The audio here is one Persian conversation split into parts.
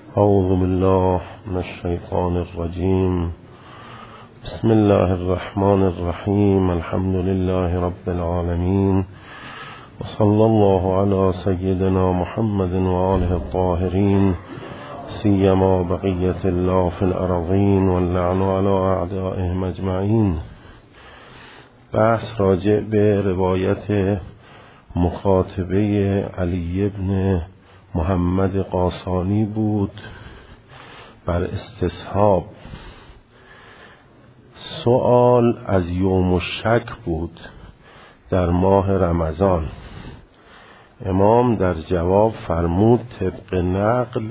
اعوذ بالله من الشیطان الرجیم. بسم الله الرحمن الرحیم. الحمد لله رب العالمین و صلی الله علی سیدنا محمد و آله الطاهرین، سیما بقیة الله فی الارضین واللعن علی اعدائهم اجمعین. بحث راجع به روایت مخاطبه علی ابن محمد قاسانی بود بر استصحاب. سؤال از یوم الشک بود در ماه رمضان. امام در جواب فرمود طبق نقل: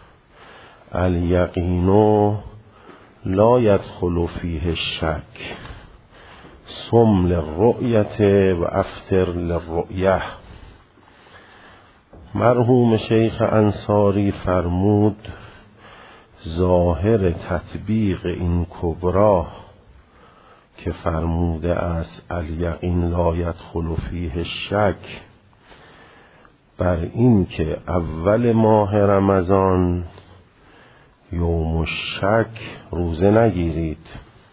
الیقین لا یدخل فیه الشک، صم للرؤیت و افطر للرؤیه. مرحوم شیخ انصاری فرمود ظاهر تطبیق این کبرا که فرموده است الیقین لا یدخل فیه الشک، بر این که اول ماه رمضان یوم الشک روزه نگیرید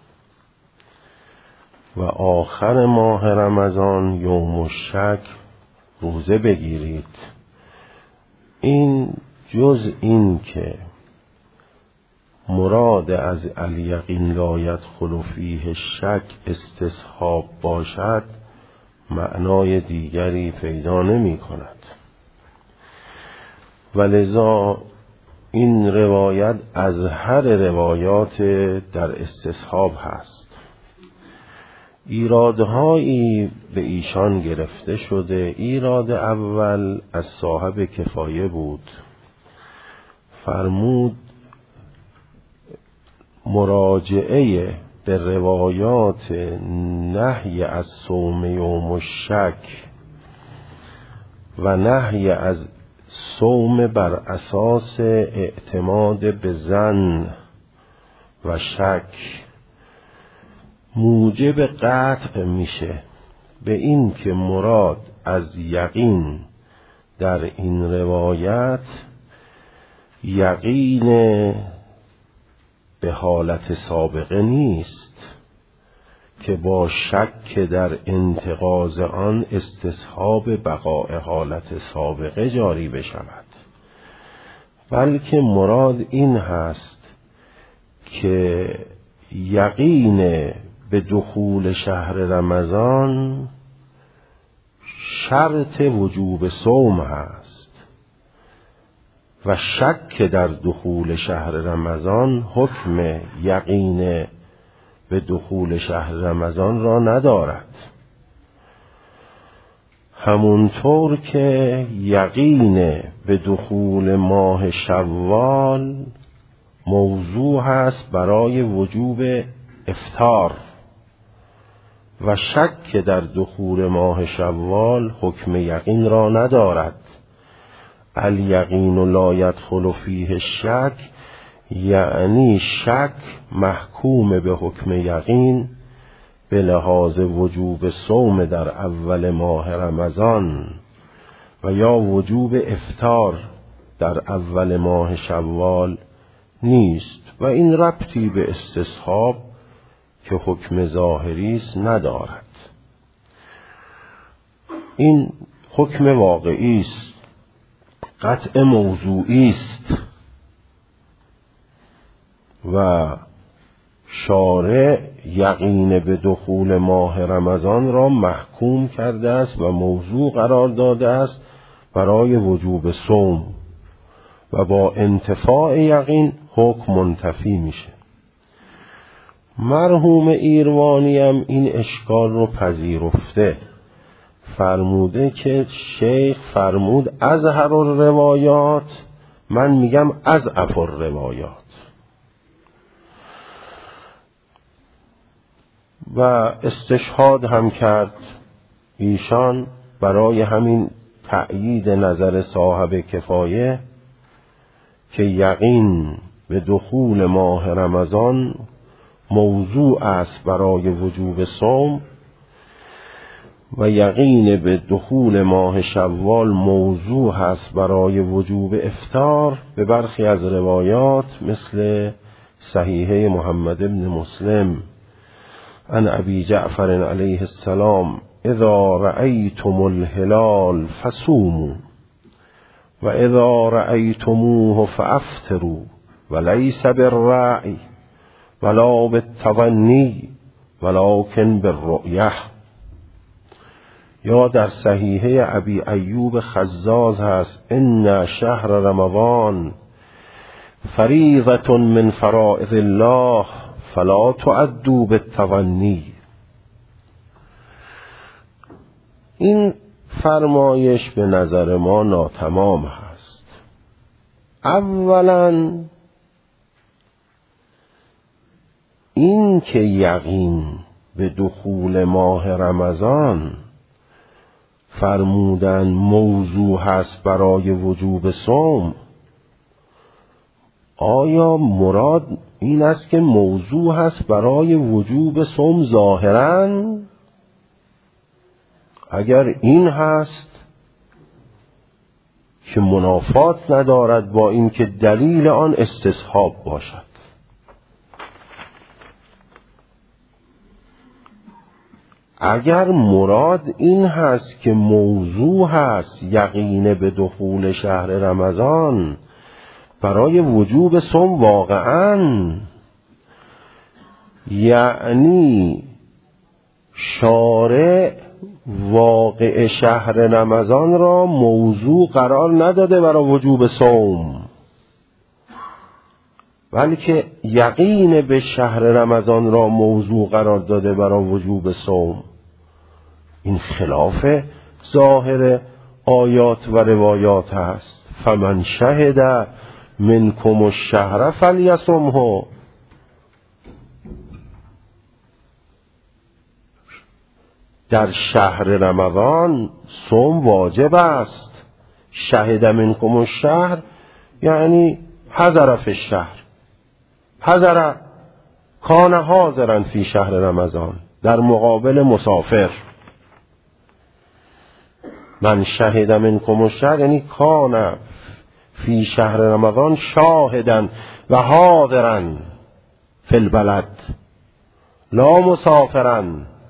و آخر ماه رمضان یوم الشک روزه بگیرید. این جز این که مراد از الیقین لا یدخل فیه الشک استصحاب باشد، معنای دیگری پیدا نمی کند. ولذا این روایت از هر روایات در استصحاب هست. ایرادهایی به ایشان گرفته شده. ایراد اول از صاحب کفایه بود. فرمود مراجعه به روایات نهی از صوم یوم الشک و نهی از صوم بر اساس اعتماد به ظن و شک موجب قطع میشه به این که مراد از یقین در این روایت یقین به حالت سابقه نیست که با شک در انتقاض آن استصحاب بقاء حالت سابقه جاری بشود، بلکه مراد این هست که یقین به دخول شهر رمضان شرط وجوب صوم هست و شک در دخول شهر رمضان حکم یقین به دخول شهر رمضان را ندارد. همونطور که یقین به دخول ماه شوال موضوع هست برای وجوب افطار و شک در دخول ماه شوال حکم یقین را ندارد. الیقین لا یدخل فیه الشک یعنی شک محکوم به حکم یقین به لحاظ وجوب صوم در اول ماه رمضان و یا وجوب افطار در اول ماه شوال نیست و این ربطی به استصحاب که حکم ظاهری است ندارد. این حکم واقعی است، قطع موضوعی است و شارع یقین به دخول ماه رمضان را محکوم کرده است و موضوع قرار داده است برای وجوب صوم و با انتفاع یقین حکم منتفی میشه. مرحوم ایروانی هم این اشکال رو پذیرفته. فرموده که شیخ فرمود اظهر الروایات، من میگم اضعف الروایات، و استشهاد هم کرد ایشان برای همین تأیید نظر صاحب کفایه که یقین به دخول ماه رمضان موضوع است برای وجوب صوم و یقین به دخول ماه شوال موضوع هست برای وجوب افطار به برخی از روایات مثل صحیحه محمد بن مسلم عن ابی جعفر علیه السلام اذا رأیتم الهلال فصوموا و اذا رأیتموه فافطروا وليس بالرأی ولا بالتظنی ولكن بالرؤیه. یا در صحیحه ابی ایوب خزاز هست ان شهر رمضان فریضة من فرائض الله فلا تعدوا بالتظنی. این فرمایش به نظر ما ناتمام هست. اولا این که یقین به دخول ماه رمضان فرمودن موضوع هست برای وجوب صوم، آیا مراد این است که موضوع هست برای وجوب صوم ظاهراً؟ اگر این هست که منافات ندارد با این که دلیل آن استصحاب باشد. اگر مراد این هست که موضوع هست یقین به دخول شهر رمضان برای وجوب صوم واقعاً، یعنی شارع واقع شهر رمضان را موضوع قرار نداده برای وجوب صوم، بلکه یقین به شهر رمضان را موضوع قرار داده برای وجوب صوم. این خلاف ظاهر آیات و روایات است. فمن شهد منکم الشهر فلیصمه. در شهر رمضان صوم واجب است. شهد منکم الشهر یعنی حضر فی الشهر، حضر کان حاضرا فی شهر رمضان، در مقابل مسافر. من شهد منکم الشهر یعنی کان فی شهر رمضان شاهدا و حاضرا فی البلد لا مسافرا.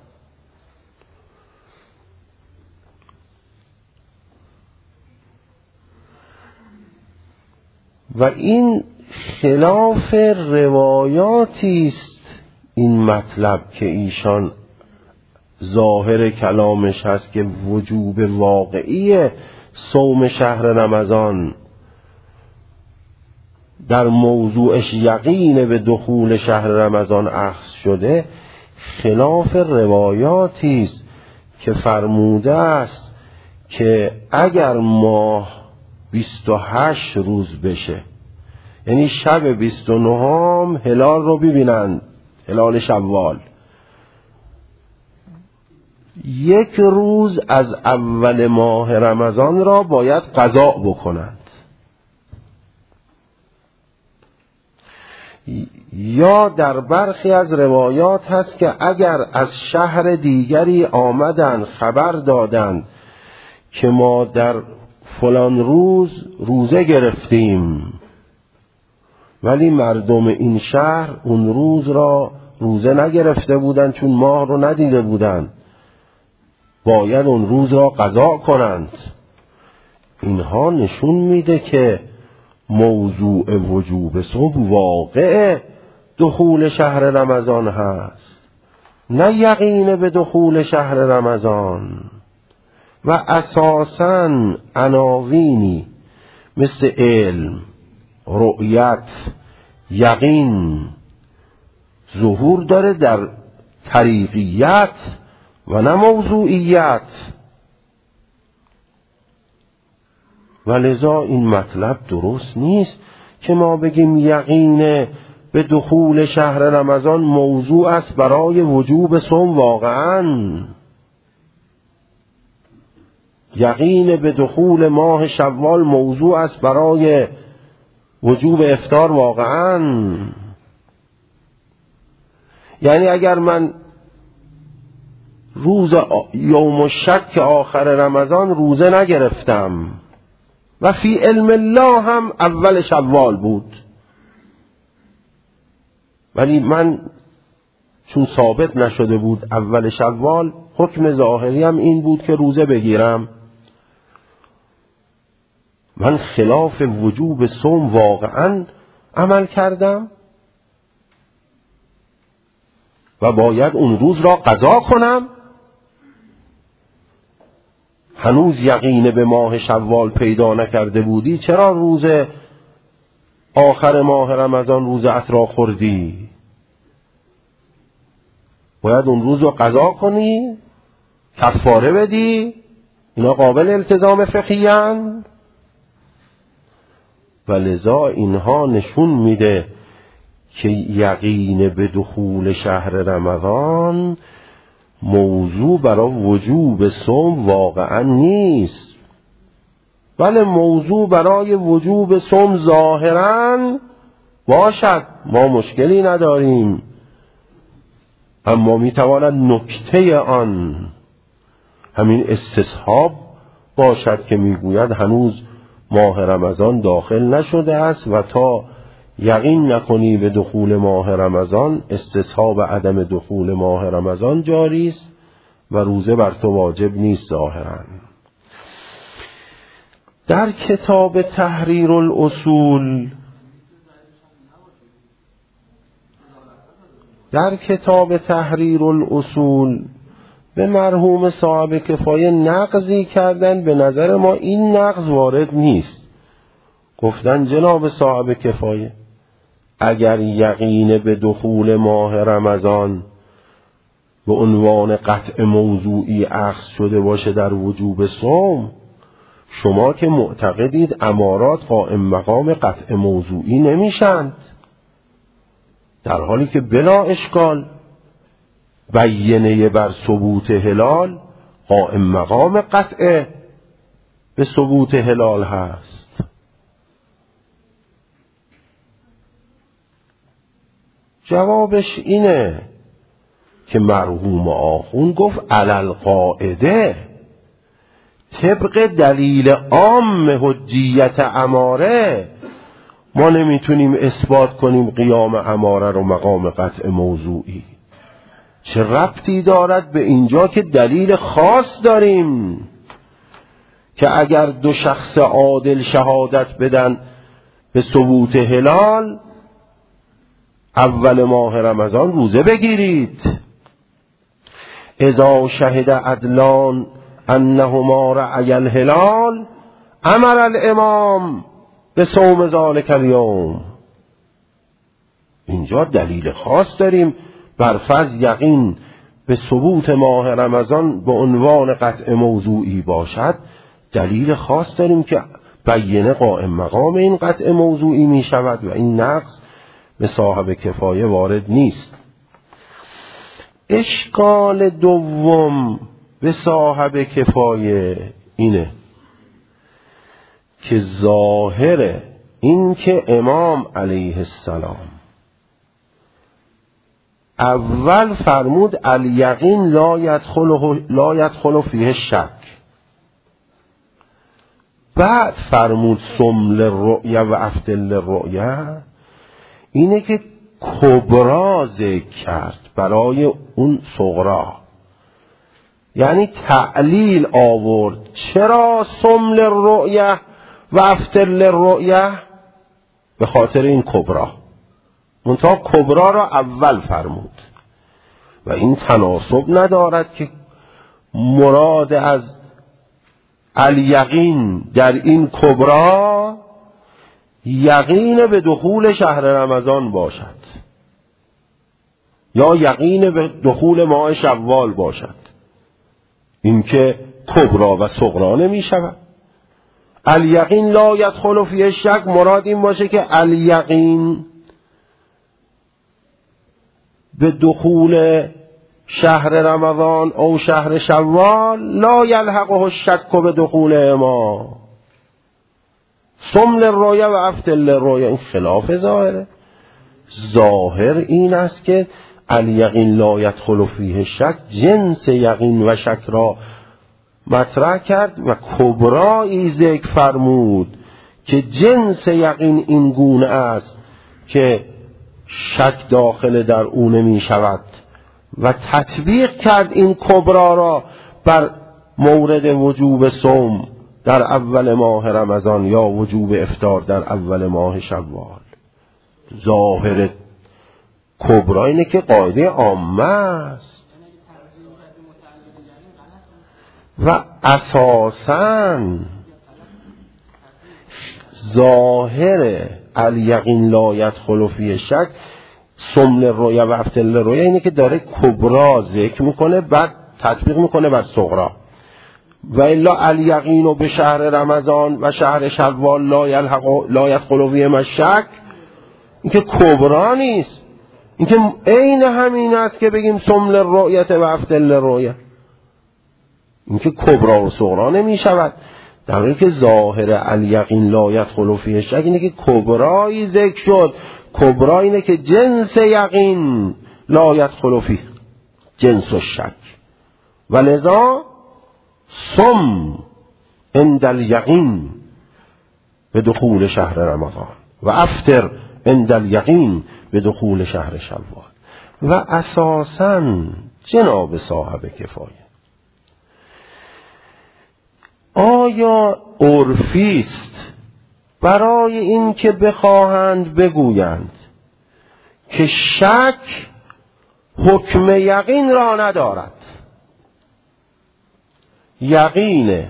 و این خلاف روایاتی است این مطلب که ایشان ظاهر کلامش هست که وجوب واقعی صوم شهر رمضان در موضوعش یقین به دخول شهر رمضان اخذ شده، خلاف روایاتی است که فرموده است که اگر ماه 28 روز بشه، یعنی شب 29 هلال رو ببینند، هلال شوال، یک روز از اول ماه رمضان را باید قضا بکنند. یا در برخی از روایات هست که اگر از شهر دیگری آمدند خبر دادند که ما در فلان روز روزه گرفتیم، ولی مردم این شهر اون روز را روزه نگرفته بودند چون ماه رو ندیده بودند، باید اون روز را قضا کنند. اینها نشون میده که موضوع وجوب صوم واقع دخول شهر رمضان هست، نه یقین به دخول شهر رمضان. و اساساً عناوینی مثل علم، رؤیت، یقین ظهور داره در طریقیت و نه موضوعیت، و لذا این مطلب درست نیست که ما بگیم یقین به دخول شهر رمضان موضوع است برای وجوب صوم واقعاً. یقین به دخول ماه شوال موضوع است برای وجوب افطار واقعاً. یعنی اگر من روز یوم الشک آخر رمضان روزه نگرفتم و فی علم الله هم اول شوال بود، ولی من چون ثابت نشده بود اول شوال، حکم ظاهری هم این بود که روزه بگیرم. من خلاف وجوب صوم واقعا عمل کردم و باید اون روز را قضا کنم. هنوز یقین به ماه شوال پیدا نکرده بودی، چرا روز آخر ماه رمضان روز عطر خوردی؟ باید اون روز رو قضا کنی، کفاره بدی. اینا قابل التزام فقهی اند و لذا اینها نشون میده که یقین به دخول شهر رمضان موضوع برای وجوب صوم واقعا نیست، ولی موضوع برای وجوب صوم ظاهرا باشد، ما مشکلی نداریم، اما میتواند نکته آن همین استصحاب باشد که میگوید هنوز ماه رمضان داخل نشده است و تا یقین نکنی به دخول ماه رمضان استصحاب عدم دخول ماه رمضان جاری است و روزه بر تو واجب نیست ظاهرا. در کتاب تحریر الاصول به مرحوم صاحب کفایه نقضی کردن، به نظر ما این نقض وارد نیست. گفتن جناب صاحب کفایه اگر یقین به دخول ماه رمضان به عنوان قطع موضوعی اخذ شده باشه در وجوب صوم، شما که معتقدید امارات قائم مقام قطع موضوعی نمیشند، در حالی که بلا اشکال بیینه بر ثبوت هلال قائم مقام قطع به ثبوت هلال هست. جوابش اینه که مرحوم آخوند گفت علل قاعده، طبق دلیل عام حجیت اماره ما نمیتونیم اثبات کنیم قیام اماره رو مقام قطع موضوعی. چه ربطی دارد به اینجا که دلیل خاص داریم که اگر دو شخص عادل شهادت بدن به ثبوت هلال اول ماه رمضان روزه بگیرید. اذا شهد عدلان انهما رأی الهلال امر الامام به صوم ذلک الیوم. اینجا دلیل خاص داریم بر فرض یقین به ثبوت ماه رمضان به عنوان قطع موضوعی باشد، دلیل خاص داریم که بیینه قائم مقام این قطع موضوعی می شود و این نقص به صاحب کفایه وارد نیست. اشکال دوم به صاحب کفایه اینه که ظاهر این که امام علیه السلام اول فرمود الیقین لا یدخل فیه شک، بعد فرمود صم للرؤیه و افطر للرؤیه، اینه که کبرا ذکر کرد برای اون صغرا، یعنی تعلیل آورد. چرا صم للرؤیه و افطر للرؤیه؟ به خاطر این کبرا، منتها کبرا را اول فرمود و این تناسب ندارد که مراد از الیقین در این کبرا یقین به دخول شهر رمضان باشد یا یقین به دخول ماه شوال باشد. این که کبرا و صغرا نمی شود. الیقین لا یدخل فیه شک، مراد این باشه که الیقین به دخول شهر رمضان او شهر شوال لا یلحقه الشک به دخول ما. صم للرؤیه و افطر للرؤیه، این خلاف ظاهره. ظاهر این است که الیقین لا یدخل فیه شک جنس یقین و شک را مطرح کرد و کبرایی ذکر فرمود که جنس یقین این گونه است که شک داخل در او نمی شود و تطبیق کرد این کبرا را بر مورد وجوب صوم در اول ماه رمضان یا وجوب افطار در اول ماه شوال. ظاهر کبرا اینه که قاعده عامه است و اساساً ظاهر الیقین لا یدخل فیه شک سمل رویا و افتل رویا اینه که داره کبرا ذکر میکنه بعد تطبیق میکنه بر صغرا. و الا الیقین به شهر رمضان و شهر شوال لا یدخل فیه شک، این که کبرا نیست، این که عین همین است که بگیم سمل رویت و افتل رویا، این که کبرا و صغرا نمی شود. در حالی که ظاهر الیقین لا یدخل فیه شک اینه که کبرایی ذکر شد. کبرا اینه که جنس یقین لا یدخل فیه جنس الشک و لذا صم عند الیقین به دخول شهر رمضان و افطر عند الیقین به دخول شهر شوال. و اساساً جناب صاحب کفایه، آیا عرفی است برای این که بخواهند بگویند که شک حکم یقین را ندارد؟ یقین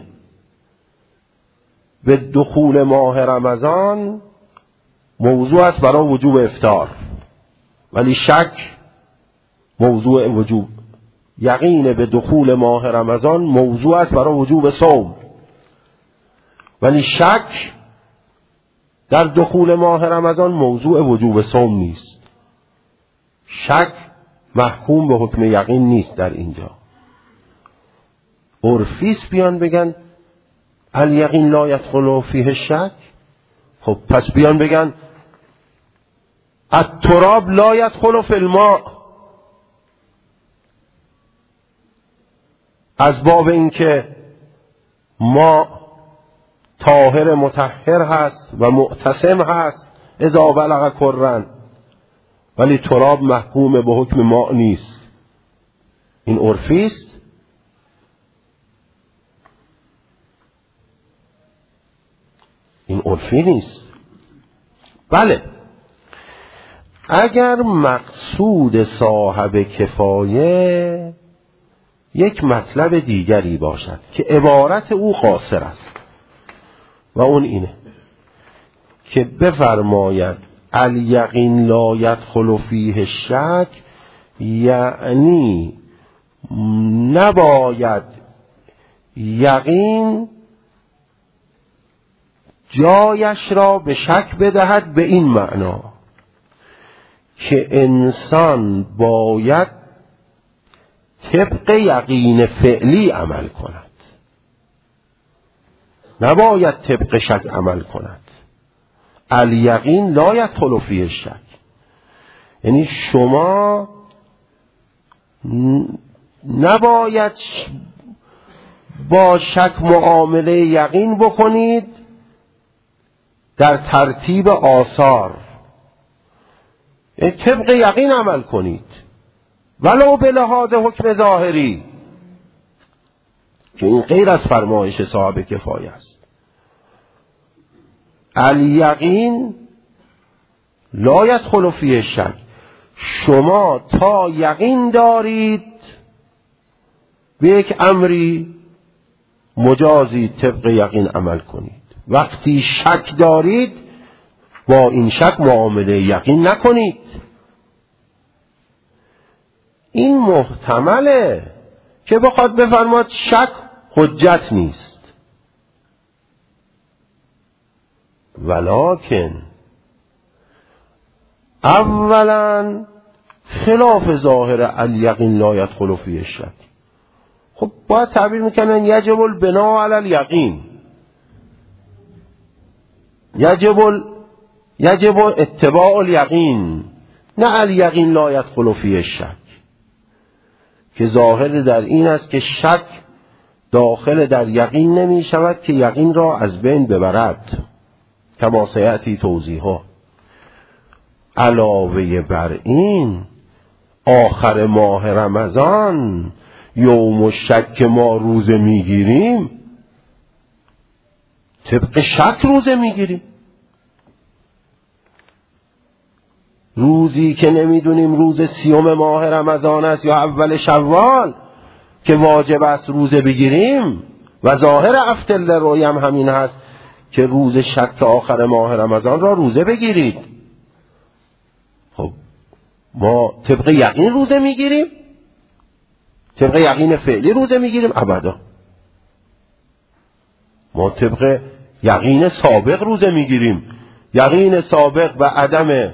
به دخول ماه رمضان موضوع است برای وجوب افطار، ولی شک موضوع وجوب. یقین به دخول ماه رمضان موضوع است برای وجوب صوم، ولی شک در دخول ماه رمضان موضوع وجوب صوم نیست. شک محکوم به حکم یقین نیست. در اینجا عرفیس بیان بگن الیقین لا یدخل فیه شک، خب پس بیان بگن التراب لا یدخل فی الماء، از باب اینکه ما طاهر مطهر هست و معتصم هست اذا بلغ کرن، ولی تراب محکوم به حکم ماء نیست. این عرفی است. این عرفی نیست. بله، اگر مقصود صاحب کفایه یک مطلب دیگری باشد که عبارت او قاصر است و اون اینه که بفرماید الیقین لا یدخل فیه شک، یعنی نباید یقین جایش را به شک بدهد، به این معنا که انسان باید طبق یقین فعلی عمل کند، نباید طبق شک عمل کند. الیقین لا یدخل فیه شک، یعنی شما نباید با شک معامله یقین بکنید در ترتیب آثار، یعنی طبق یقین عمل کنید ولو به لحاظ حکم ظاهری، که این غیر از فرمایش صاحب کفایه است. الیقین لا یدخل فیه شک، شما تا یقین دارید به یک امری مجازی طبق یقین عمل کنید. وقتی شک دارید با این شک معامله یقین نکنید. این محتمله که بخواد بفرماد شک حجت نیست، ولکن اولا خلاف ظاهر الیقین لا یدخل فیه شک. خب باید تعبیر میکنن یجب البناء علی الیقین، یجب اتباع الیقین، نه الیقین لا یدخل فیه الشک، که ظاهر در این است که شک داخل در یقین نمی شود که یقین را از بین ببرد، کما سیأتی توضیحه. علاوه بر این آخر ماه رمضان یوم الشک که ما روزه میگیریم طبق شک روزه میگیریم. روزی که نمیدونیم روز 30 ماه رمضان است یا اول شوال که واجب است روزه بگیریم، و ظاهر افتل رویم همین هست که روز شک آخر ماه رمضان را روزه بگیرید. خب ما طبق یقین روزه میگیریم؟ طبق یقین فعلی روزه میگیریم؟ ابدا. ما طبق یقین سابق روزه میگیریم. یقین سابق و عدم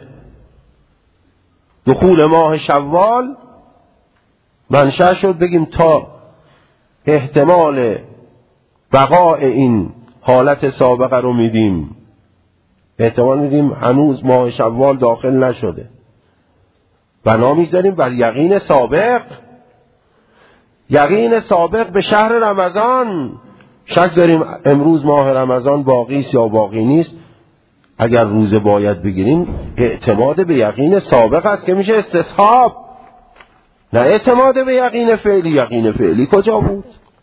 دخول ماه شوال منشأ شد بگیم تا احتمال بقاء این حالت سابقه رو میدیم، احتمال میدیم هنوز ماه شوال داخل نشده، بنا میذاریم بر یقین سابق. یقین سابق به شهر رمضان، شک داریم امروز ماه رمضان باقی است یا باقی نیست، اگر روزه باید بگیریم اعتماد به یقین سابق است که میشه استصحاب، نه اعتماد به یقین فعلی. یقین فعلی کجا بود؟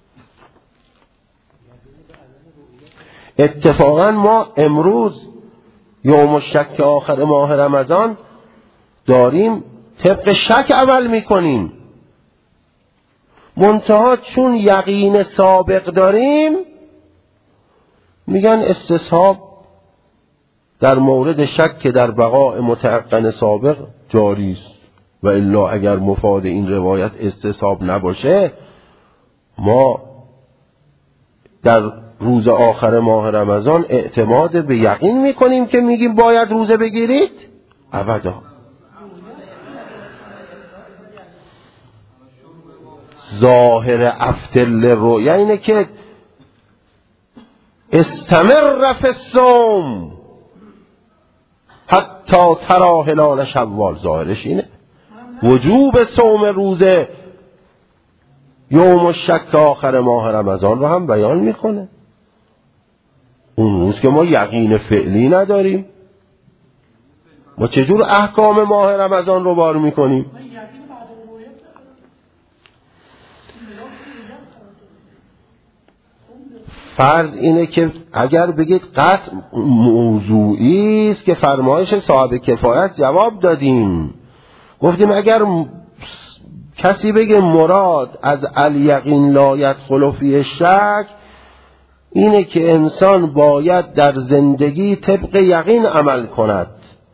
اتفاقا ما امروز یوم الشک آخر ماه رمضان داریم طبق شک عمل میکنیم، منتها چون یقین سابق داریم میگن استصحاب در مورد شک که در بقاء متيقن سابق جاری است، و الا اگر مفاد این روایت استصحاب نباشه ما در روز آخر ماه رمضان اعتماد به یقین میکنیم که میگیم باید روزه بگیرید؟ ابدا. ظاهر افتل رؤیا اینه که استمر فی الصوم حتی ترا هلال شوال. ظاهرش اینه وجوب صوم روزه یوم الشک آخر ماه رمضان رو هم بیان میکنه. اون روز که ما یقین فعلی نداریم، ما چجور احکام ماه رمضان رو بار میکنیم؟ فرض اینه که اگر بگید قطع موضوعی است که فرمایش صاحب کفایت جواب دادیم، گفتیم اگر کسی بگه مراد از الیقین لا یدخل فیه الشک اینه که انسان باید در زندگی طبق یقین عمل کند،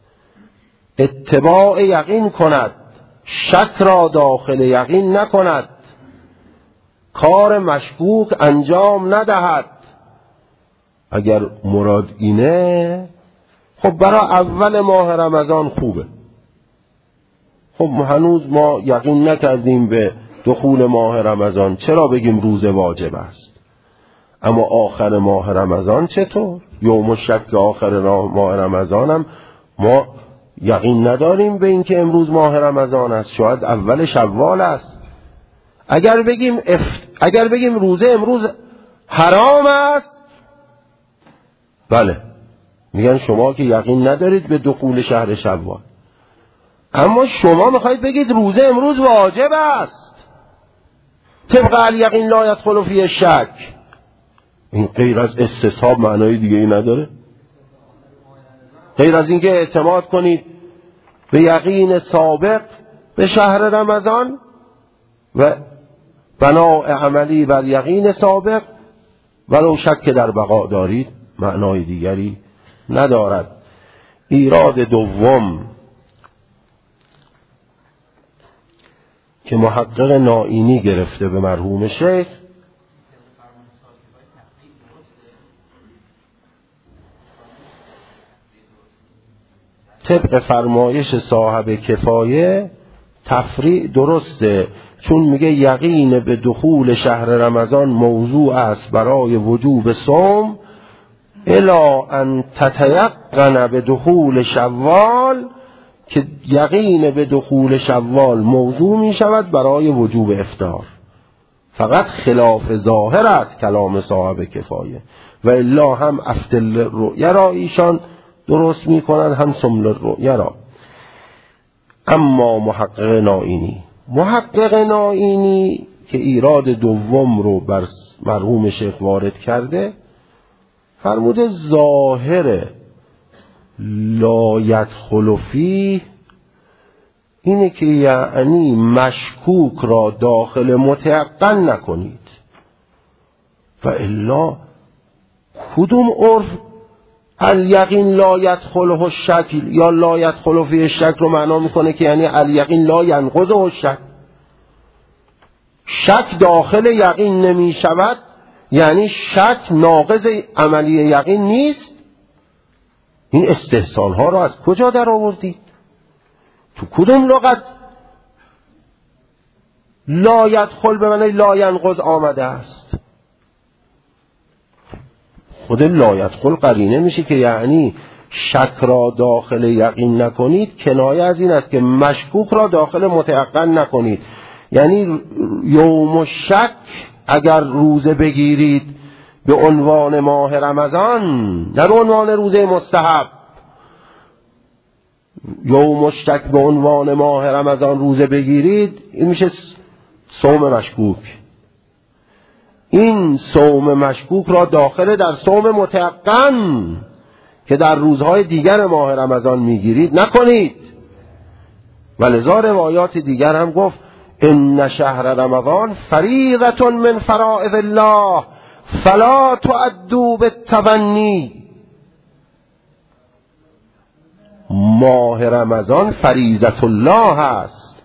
اتباع یقین کند، شک را داخل یقین نکند، کار مشکوک انجام ندهد. اگر مراد اینه خب برای اول ماه رمضان خوبه. خب هنوز ما یقین نکردیم به دخول ماه رمضان، چرا بگیم روزه واجب است؟ اما آخر ماه رمضان چطور؟ یوم الشک آخر ماه رمضان هم ما یقین نداریم به این که امروز ماه رمضان است، شاید اول شوال است. اگر بگیم روزه امروز حرام است، بله میگن شما که یقین ندارید به دخول شهر شوال، اما شما میخواید بگید روزه امروز واجب است طبق الیقین لا یدخل فیه الشک. این غیر از استصحاب معنای دیگه ای نداره؟ غیر از اینکه اعتماد کنید به یقین سابق به شهر رمضان و بناء عملی بر یقین سابق ولو شک در بقا دارید، معنای دیگری ندارد. ایراد دوم که محقق نائینی گرفته به مرحوم شیخ، طبق فرمایش صاحب کفایه تفریع درسته، چون میگه یقین به دخول شهر رمضان موضوع است برای وجوب صوم الی ان تتیقن به دخول شوال، که یقین به دخول شوال موضوع می شود برای وجوب افطار. فقط خلاف ظاهر است کلام صاحب کفایه، و الا هم افتل رؤیا را ایشان درست می کنند، هم سمل رؤیا را. اما محقق نائینی که ایراد دوم رو بر مرحوم شیخ وارد کرده، فرموده ظاهر لا یدخل فیه اینه که یعنی مشکوک را داخل متیقن نکنید. و الا کدوم عرف الیقین لا یدخله الشک یا لا یدخل فیه الشک رو معنا میکنه که یعنی الیقین لا ینقضه الشک؟ شک داخل یقین نمی شود یعنی شک ناقض عملی یقین نیست؟ این استحسان ها رو از کجا در آوردید؟ تو کدوم لغت لا یدخل به معنی لا ینقض آمده است؟ خود لا یدخل قرینه میشه که یعنی شک را داخل یقین نکنید، کنایه از این است که مشکوک را داخل متیقن نکنید. یعنی یوم الشک اگر روزه بگیرید به عنوان ماه رمضان، نه به عنوان روزه مستحب، یوم الشک به عنوان ماه رمضان روزه بگیرید، این میشه صوم مشکوک. این صوم مشکوک را داخل در صوم متیقن که در روزهای دیگر ماه رمضان میگیرید نکنید. ولذا روایات دیگر هم گفت ان شهر رمضان فریضة من فرائض الله فلا تؤدوا بالتبنی. ماه رمضان فریضة الله است،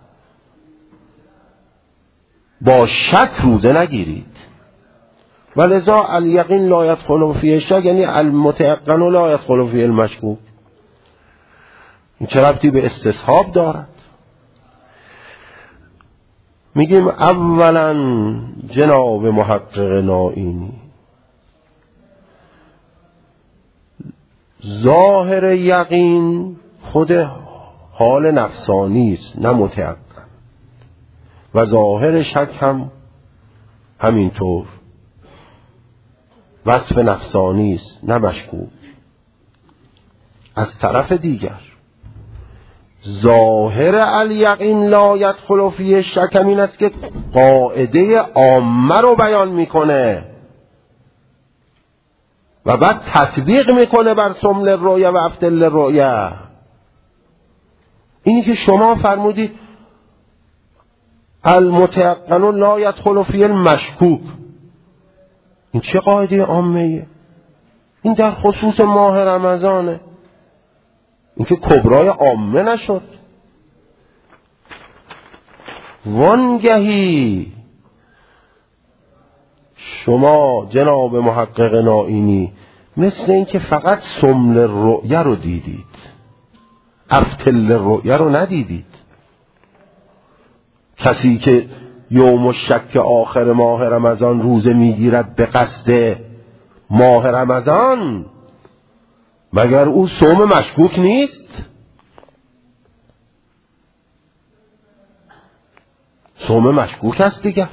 با شک روزه نگیرید. ولذا الیقین لا یدخل فیه الشک یعنی المتیقن لا یدخل فیه المشکوک. این چه ربطی به استصحاب دارد؟ میگیم اولا جناب محقق نائینی ظاهر یقین خود حال نفسانی است نه متیقن، و ظاهر شک هم همینطور وصف نفسانی است نه مشکوک. از طرف دیگر ظاهر الیقین لا یدخل فیه الشک این است که قاعده عامه رو بیان میکنه و بعد تطبیق میکنه بر سمل الرؤیا و افتل الرؤیا. اینی که شما فرمودید المتیقن لا یدخل فیه المشکوک، این چه قاعده عامه؟ این در خصوص ماه رمضانه، این که کبرای عامه نشد. وانگهی شما جناب محقق نائینی مثل این که فقط سمل الرؤیا رو دیدید، افتل الرؤیا رو ندیدید. کسی که یوم الشک آخر ماه رمضان روزه میگیرد به قصد ماه رمضان، مگر او صوم مشکوک نیست؟ صوم مشکوک است دیگر.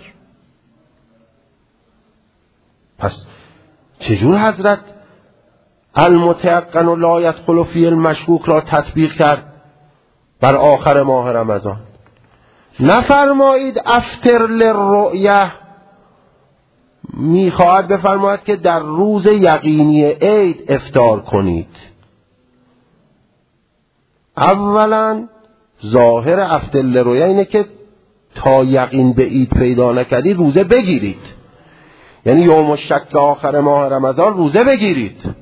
پس چجور حضرت المتیقن لا یدخل فیه المشکوک را تطبیق کرد بر آخر ماه رمضان؟ نفرمایید افتر للرؤیا، میخواهد بفرماید که در روز یقینی عید افطار کنید. اولا ظاهر افتر للرؤیا اینه که تا یقین به عید پیدا نکردید روزه بگیرید، یعنی یوم الشک آخر ماه رمضان روزه بگیرید،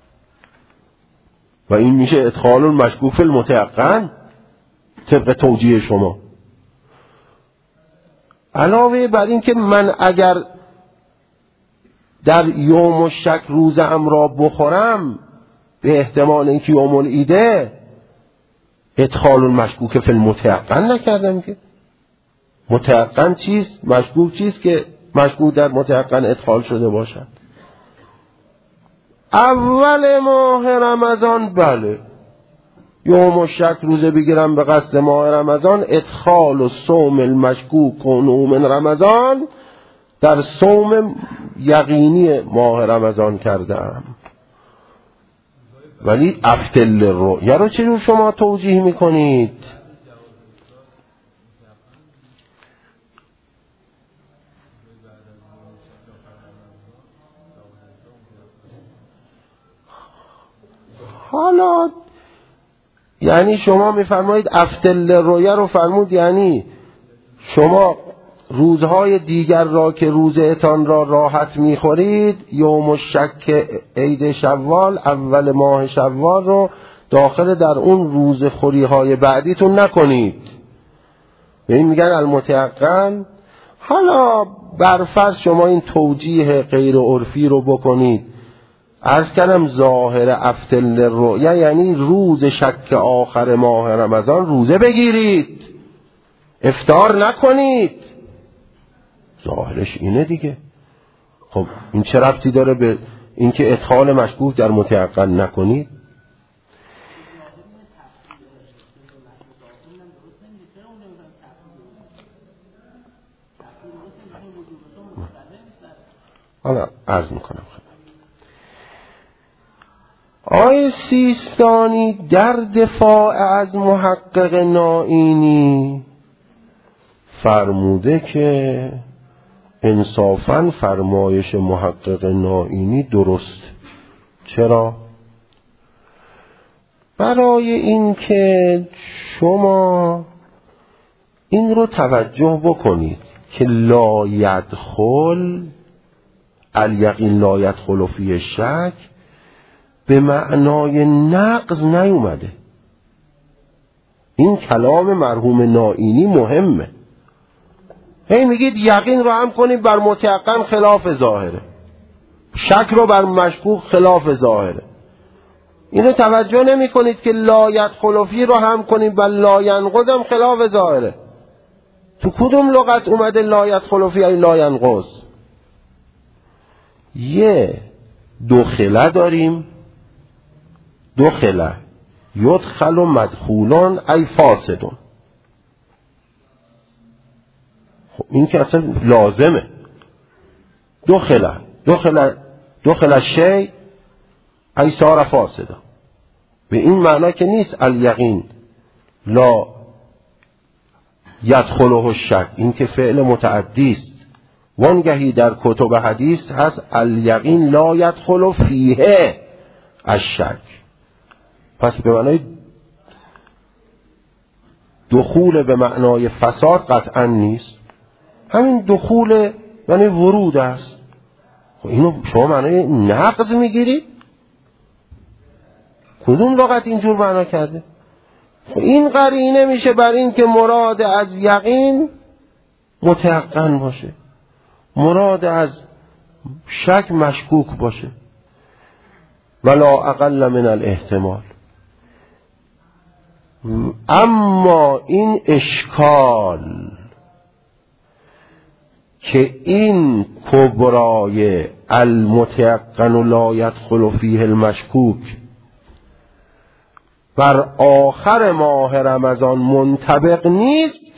و این میشه ادخال المشکوک فی المتیقن طبق توجیه شما. علاوه بر این که من اگر در یوم الشک روزم را بخورم به احتمال اینکه یوم العیده، ادخال المشکوک فی المتیقن نکردم که. متیقن چیست؟ مشکوک چیست که مشکوک در متیقن ادخال شده باشد؟ اول ماه رمضان بله، یوم الشک روزه بگیرم به قصد ماه رمضان، ادخال و صوم المشکوک و نوم رمضان در صوم یقینی ماه رمضان کردم. ولی افتل رؤیا رو چجور شما توجیه میکنید؟ حالا یعنی شما میفرمایید افتل رؤیا رو فرمود، یعنی شما روزهای دیگر را که روزهتان را راحت میخورید، یوم الشک عید شوال اول ماه شوال رو داخل در اون روز خوری های بعدیتون نکنید. به این میگن المتیقن. حالا برفرض شما این توجیه غیر عرفی رو بکنید، عرض کردم ظاهر افتل رؤیا یعنی روز شک آخر ماه رمضان روزه بگیرید، افطار نکنید، ظاهرش اینه دیگه. خب این چه ربطی داره به اینکه ادخال مشکوک در متیقن نکنید؟ حالا عرض میکنم آیه سیستانی در دفاع از محقق نائینی فرموده که انصافاً فرمایش محقق نائینی درست. چرا؟ برای اینکه شما این رو توجه بکنید که لا یدخل الیقین لا یدخل فیه الشک به معنای نقض نیومده. این کلام مرحوم نائینی مهمه. هی میگید یقین رو هم کنید بر متیقن خلاف ظاهره، شک رو بر مشکوک خلاف ظاهره. اینو توجه نمی کنید که لا یدخل فیه رو هم کنید بر لا ینقض هم خلاف ظاهره. تو کدوم لغت اومده لا یدخل فیه ای لا ینقض؟ یه دخله داریم، دخله یدخل و مدخولان ای فاسدون. خب این که اصلا لازمه. دخله شی ای صار فاسدون. به این معنا که نیست الیقین لا یدخله الشک، این که فعل متعدی است. وانگهی در کتب حدیث هست الیقین لا یدخل فیه الشک. پس به معنای دخول به معنای فساد قطعا نیست، همین دخول یعنی ورود است. خب اینو شما معنای نقض میگیرید؟ کدوم لغت اینجور معنا کرده؟ خب این قرینه میشه بر این که مراد از یقین متیقن باشه، مراد از شک مشکوک باشه. ولا اقل من الاحتمال. اما این اشکال که این کبرای المتیقن و لا یدخل فیه المشکوک بر آخر ماه رمضان منطبق نیست،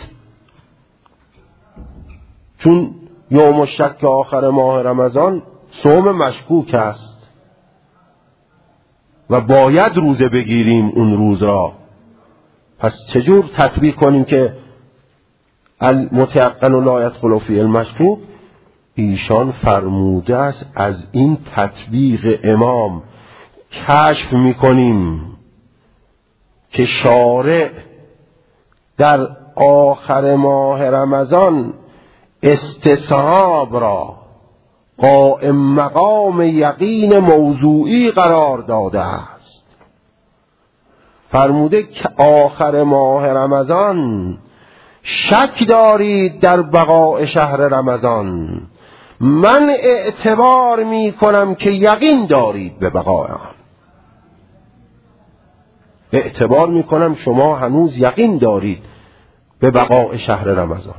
چون یوم الشک آخر ماه رمضان صوم مشکوک است و باید روزه بگیریم اون روز را. پس چجور تطبیق کنیم که المتیقن و لا یدخل فیه المشکوک؟ ایشان فرموده است از این تطبیق امام کشف میکنیم که شارع در آخر ماه رمضان استصحاب را قائم مقام یقین موضوعی قرار داده است. فرموده که آخر ماه رمضان شک دارید در بقاء شهر رمضان، من اعتبار می کنم که یقین دارید به بقاء آن. اعتبار می کنم شما هنوز یقین دارید به بقاء شهر رمضان.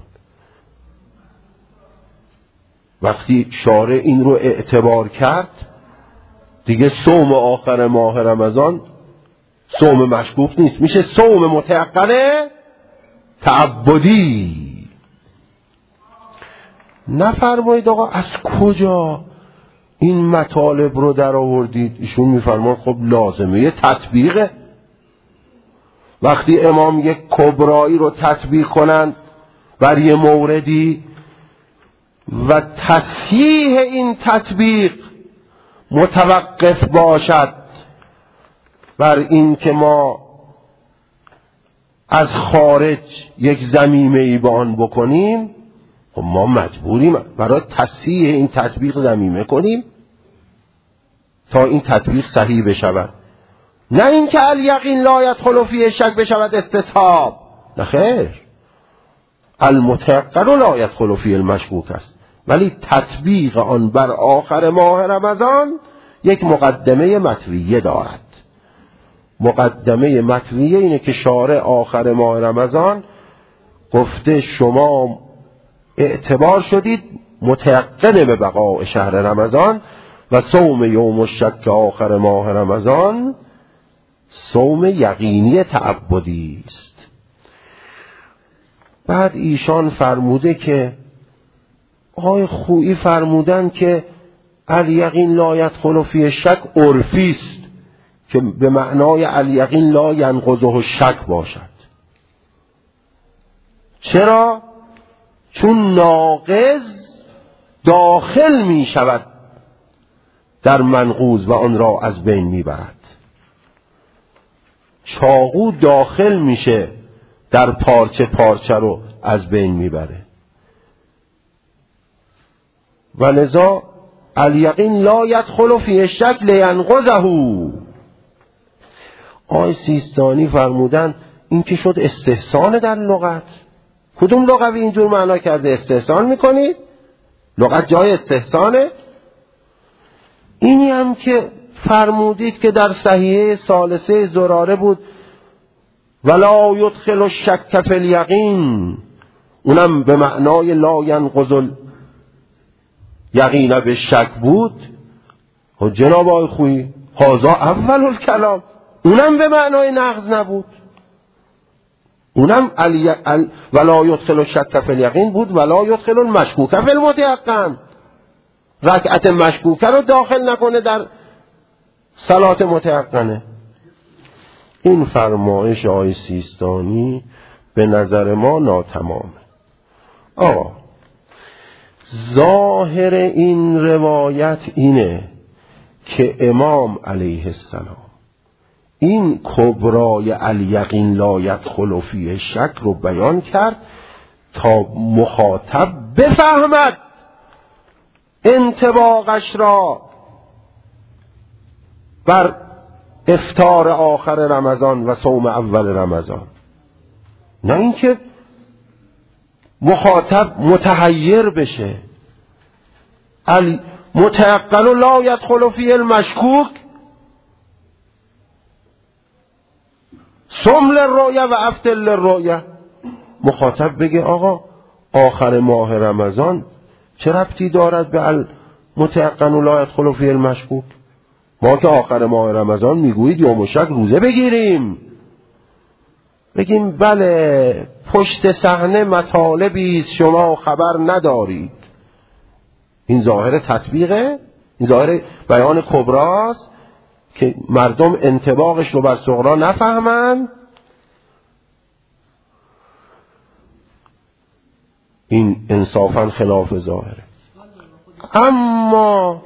وقتی شارع این رو اعتبار کرد، دیگه صوم آخر ماه رمضان صوم مشکوک نیست، میشه صوم متیقن تعبدی. نفرمایید آقا از کجا این مطالب رو در آوردید؟ ایشون میفرماید خب لازمه تطبیقه. وقتی امام یک کبرایی رو تطبیق کنن بر یه موردی و تصحیح این تطبیق متوقف باشد بر این که ما از خارج یک ضمیمه‌ای به آن بکنیم، خب ما مجبوریم برای تصحیح این تطبیق ضمیمه کنیم تا این تطبیق صحیح بشود، نه اینکه الیقین لا یدخل فیه شک بشود استصحاب. نه خیر، المتیقن لا یدخل فیه المشکوک است، ولی تطبیق آن بر آخر ماه رمضان یک مقدمه مطویه دارد. مقدمه مطویه اینه که شارع آخر ماه رمضان گفته شما اعتبار شدید متیقن به بقاء شهر رمضان و صوم یوم الشک آخر ماه رمضان صوم یقینی تعبدی است. بعد ایشان فرموده که آقای خویی فرمودن که الیقین لا یدخل فیه شک عرفی است که به معنای الیقین لا ینقضه شک باشد. چرا؟ چون ناقض داخل می شود در منقوض و آن را از بین می برد. چاقو داخل میشه در پارچه، پارچه رو از بین میبره. و لذا الیقین لا یدخل فی شک لینقضه. آقای سیستانی فرمودن این که شد استحسان در لغت. کدوم لغوی اینجور معنا کرده استحسان میکنید؟ لغت جای استحسانه؟ اینی هم که فرمودید که در صحیحه ثالثه زراره بود ولا یدخل الشک فی الیقین، اونم به معنای لا ینقض الیقین به شک بود. جناب آقای خویی هذا اول الکلام، اونم به معنای نقض نبود، اونم ولا یدخل الشک فی الیقین بود ولا یدخل المشکوک فی المتیقن. رکعت مشکوکه رو داخل نکنه در صلات متیقنه. این فرمایش آقای سیستانی به نظر ما ناتمامه. ظاهر این روایت اینه که امام علیه السلام این کبرای الیقین لا یدخل فیه شک رو بیان کرد تا مخاطب بفهمد انطباقش را بر افطار آخر رمضان و صوم اول رمضان، نه اینکه مخاطب متحیر بشه. متیقن لا یدخل فیه المشکوک صم للرؤیا و افطر للرؤیا. مخاطب بگه آقا آخر ماه رمضان چه ربطی دارد به متیقن لا یدخل فیه المشکوک؟ ما که آخر ماه رمضان میگویید یوم شک روزه بگیریم، بگیم بله پشت صحنه مطالبی است شما خبر ندارید. این ظاهر تطبیقه، این ظاهر بیان کبراست که مردم انطباقش رو بر صغرا نفهمن. این انصافا خلاف ظاهره. اما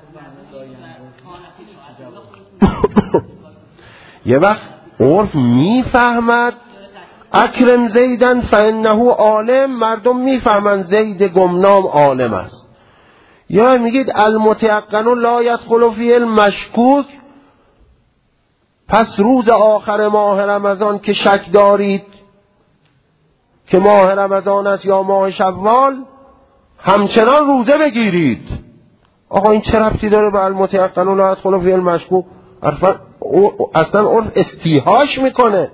یه وقت عرف میفهمد اکرم زیدن فانه عالم، مردم میفهمن زید گمنام عالم است. یا میگید المتیقن لا یدخل فیه المشکوک، پس روز آخر ماه رمضان که شک دارید که ماه رمضان است یا ماه شوال همچنان روزه بگیرید. آقا این چه ربطی داره به المتیقن لا یدخل فیه المشکوک؟ اصلا عرف استیحاش میکنه.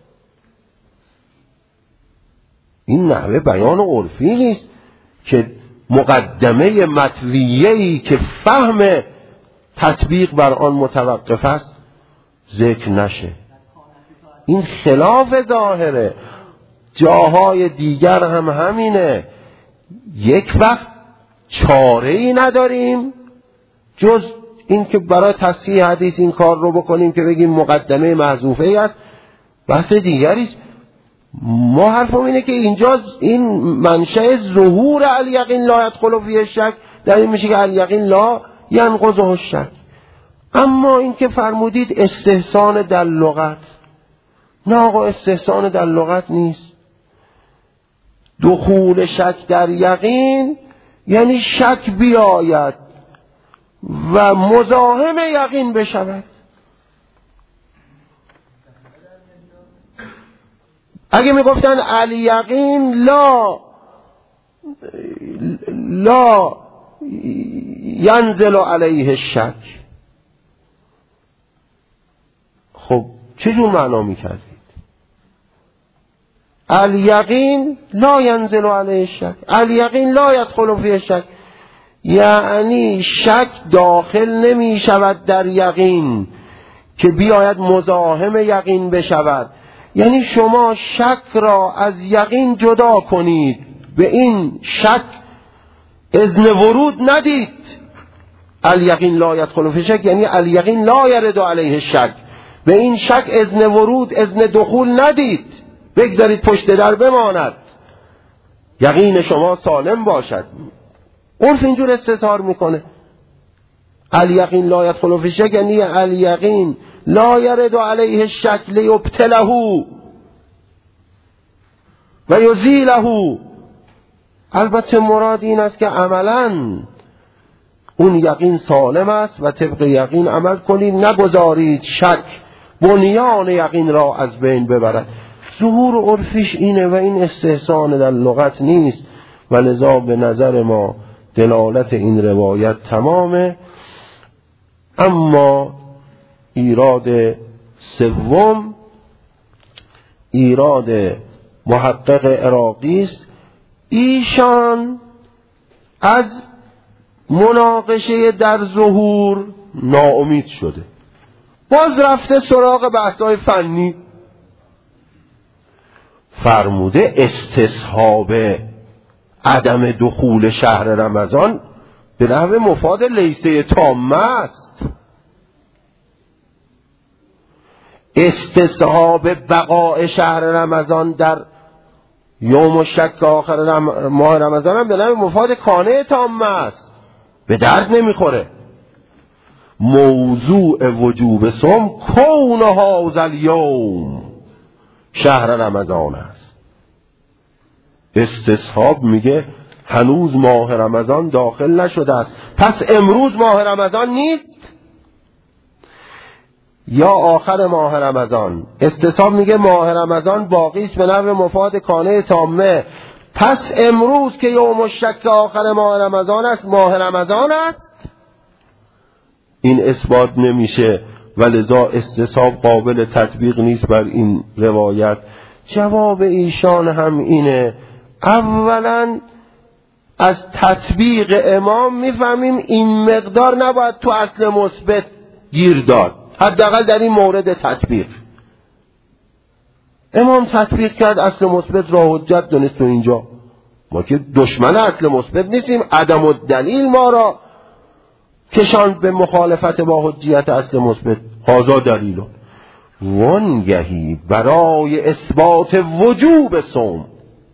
این نحوه بیان عرفی نیست که مقدمه مطویه‌ای که فهم تطبیق بر آن متوقف است ذکر نشه. این خلاف ظاهره. جاهای دیگر هم همینه. یک وقت چاره‌ای نداریم جز این که برای تصحیح حدیث این کار رو بکنیم که بگیم مقدمه محذوفه است، بحث دیگریست. ما حرفم اینه که اینجا این منشأ ظهور الیقین لا یدخل فیه الشک، در این میشه که الیقین لا ینقضه الشک. اما این که فرمودید استحسان در لغت، نه آقا، استحسان در لغت نیست. دخول شک در یقین یعنی شک بیاید و مزاحم یقین بشود. اگه میگفتن الیقین لا ینزل علیه الشک، خب چجور معنا میکردید؟ الیقین لا ینزل علیه الشک، الیقین لا یدخل فیه الشک، یعنی شک داخل نمی شود در یقین که بیاید مزاحم یقین بشود. یعنی شما شک را از یقین جدا کنید، به این شک اذن ورود ندید. الیقین لا یدخل فیه الشک یعنی الیقین لا یرد علیه الشک، به این شک اذن ورود، اذن دخول ندید، بگذارید پشت در بماند، یقین شما سالم باشد. عرف اینجور استظهار میکنه. الیقین لا یدخل فیه الشک یعنی الیقین لا یرد علیه الشک لیبتله و یزیله. البته مراد این است که عملاً اون یقین سالم است و طبق یقین عمل کنید، نگذارید شک بنیان یقین را از بین ببرد. ظهور عرفیش اینه و این استحسان در لغت نیست و لذا به نظر ما دلالت این روایت تمامه. اما ایراد سوم ایراد محقق عراقی است. ایشان از مناقشه در ظهور ناامید شده، باز رفته سراغ بحث‌های فنی. فرموده استصحاب عدم دخول شهر رمضان به نحو مفاد لیسه تامه است. استصحاب بقاء شهر رمضان در یوم الشک آخر ماه رمضان هم به نحو مفاد کانه تامه است، به درد نمیخوره. موضوع وجوب صوم کون هذا الیوم شهر رمضان است. استصحاب میگه هنوز ماه رمضان داخل نشده است، پس امروز ماه رمضان نیست یا آخر ماه رمضان. استصحاب میگه ماه رمضان باقی است به نحو مفاد کانه تامه، پس امروز که یوم الشک آخر ماه رمضان است ماه رمضان است. این اثبات نمیشه و لذا استصحاب قابل تطبیق نیست بر این روایت. جواب ایشان هم اینه. اولا از تطبیق امام میفهمیم این مقدار نباید تو اصل مثبت گیر داد، حداقل در این مورد تطبیق. امام تطبیق کرد، اصل مثبت را حجت دونست. تو اینجا ما که دشمن اصل مثبت نیستیم، عدم الدلیل ما را کشان به مخالفت با حجیت اصل مثبت. هذا دلیل وانگهی برای اثبات وجوب صوم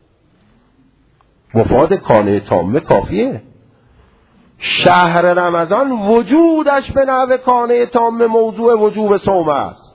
مفاد کانه تامه کافیه. شهر رمضان وجودش به نحو کانه تامه موضوع وجوب صوم است.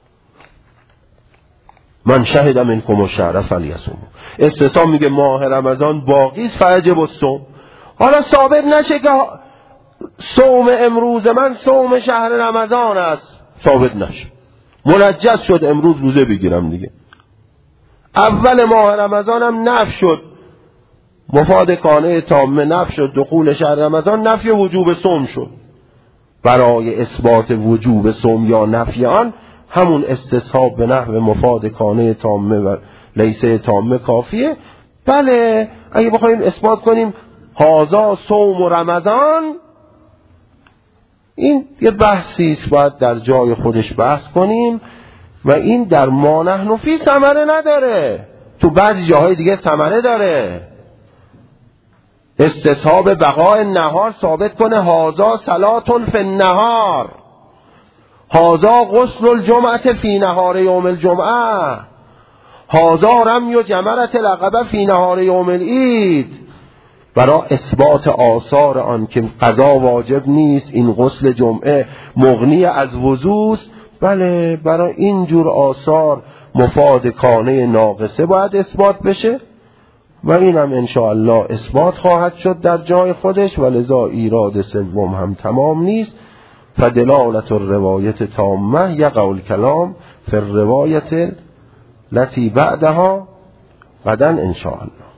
من شهد منکم الشهر فلیصوم. استصحاب میگه ماه رمضان باقی است فیجب الصوم. حالا ثابت نشه که صوم امروز من صوم شهر رمضان است، ثابت نشه، منجز شد امروز روزه بگیرم دیگه. اول ماه رمضان هم نفی شد، مفاد کانه تامه نفی شد، دخول شهر رمضان نفی وجوب صوم شد. برای اثبات وجوب صوم یا نفی آن همون استصحاب به نحو مفاد کانه تامه و لیسه تامه کافیه. بله اگه بخوایم اثبات کنیم هذا صوم رمضان، این یه بحثی است باید در جای خودش بحث کنیم. و این در ما نحن فی ثمره نداره، تو بعضی جاهای دیگه ثمره داره. استصحاب بقاء نهار ثابت کنه هازا صلاتون فی النهار، هازا غسل الجمعه فی نهار یوم الجمعه، هازا رمی جمرة العقبه فی نهار یوم العید. برای اثبات آثار آن که قضا واجب نیست، این غسل جمعه مغنی از وضو است، بله برای اینجور آثار مفاد کانه ناقصه باید اثبات بشه و این هم انشاءالله اثبات خواهد شد در جای خودش و لذا ایراد سوم هم تمام نیست. فدلالت الروایت تامه یقع الکلام فی الروایت التي بعدها غدا انشاءالله.